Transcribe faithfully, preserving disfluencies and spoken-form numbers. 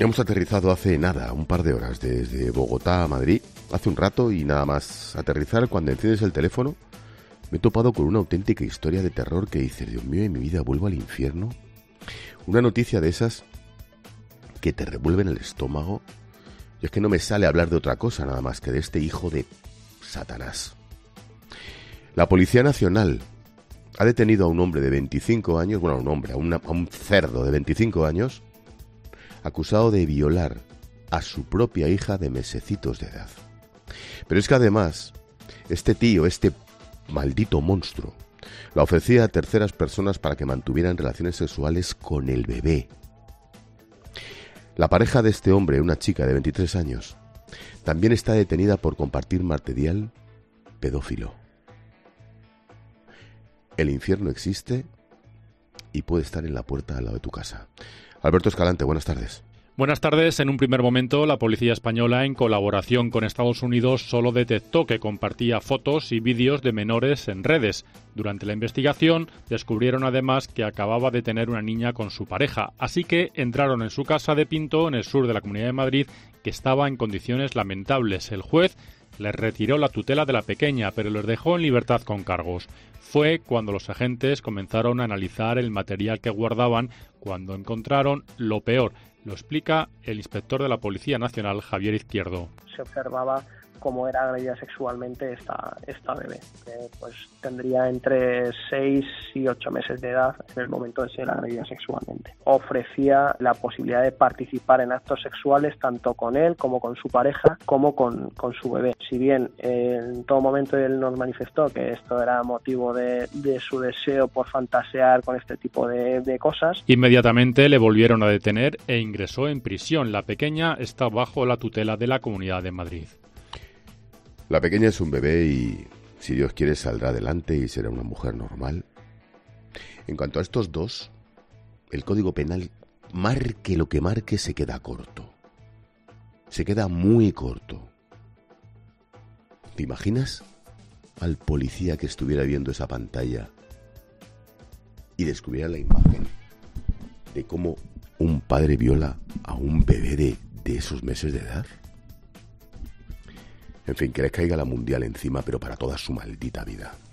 Hemos aterrizado hace nada, un par de horas, desde Bogotá a Madrid, hace un rato, y nada más aterrizar, cuando enciendes el teléfono, me he topado con una auténtica historia de terror que dices, Dios mío, en mi vida vuelvo al infierno. Una noticia de esas que te revuelven el estómago. Y es que no me sale hablar de otra cosa nada más que de este hijo de Satanás. La Policía Nacional ha detenido a un hombre de veinticinco años, bueno, a un hombre, a, una, a un cerdo de veinticinco años, acusado de violar a su propia hija de mesecitos de edad. Pero es que además, este tío, este maldito monstruo, la ofrecía a terceras personas para que mantuvieran relaciones sexuales con el bebé. La pareja de este hombre, una chica de veintitrés años, también está detenida por compartir material pedófilo. El infierno existe y puede estar en la puerta al lado de tu casa. Alberto Escalante, buenas tardes. Buenas tardes. En un primer momento, la policía española, en colaboración con Estados Unidos, solo detectó que compartía fotos y vídeos de menores en redes. Durante la investigación, descubrieron además que acababa de tener una niña con su pareja, así que entraron en su casa de Pinto, en el sur de la Comunidad de Madrid, que estaba en condiciones lamentables. El juez les retiró la tutela de la pequeña, pero les dejó en libertad con cargos. Fue cuando los agentes comenzaron a analizar el material que guardaban, cuando encontraron lo peor. Lo explica el inspector de la Policía Nacional, Javier Izquierdo. Se observaba cómo era agredida sexualmente esta, esta bebé, que pues tendría entre seis y ocho meses de edad en el momento de ser agredida sexualmente. Ofrecía la posibilidad de participar en actos sexuales tanto con él como con su pareja, como con, con su bebé. Si bien eh, en todo momento él nos manifestó que esto era motivo de, de su deseo por fantasear con este tipo de, de cosas. Inmediatamente le volvieron a detener e ingresó en prisión. La pequeña está bajo la tutela de la Comunidad de Madrid. La pequeña es un bebé y, si Dios quiere, saldrá adelante y será una mujer normal. En cuanto a estos dos, el Código Penal, marque lo que marque, se queda corto. Se queda muy corto. ¿Te imaginas al policía que estuviera viendo esa pantalla y descubriera la imagen de cómo un padre viola a un bebé de, de esos meses de edad? En fin, que les caiga la mundial encima, pero para toda su maldita vida.